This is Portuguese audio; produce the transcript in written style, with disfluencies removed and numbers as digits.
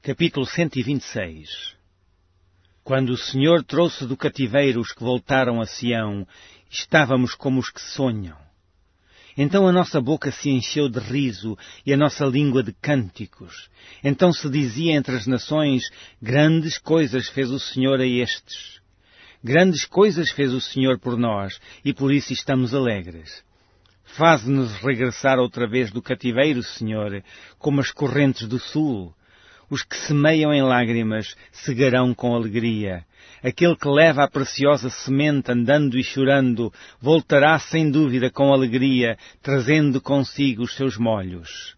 Capítulo 126. Quando o Senhor trouxe do cativeiro os que voltaram a Sião, estávamos como os que sonham. Então a nossa boca se encheu de riso e a nossa língua de cânticos. Então se dizia entre as nações, grandes coisas fez o Senhor a estes. Grandes coisas fez o Senhor por nós, e por isso estamos alegres. Faze-nos regressar outra vez do cativeiro, Senhor, como as correntes do sul. Os que semeiam em lágrimas cegarão com alegria. Aquele que leva a preciosa semente andando e chorando, voltará sem dúvida com alegria, trazendo consigo os seus molhos.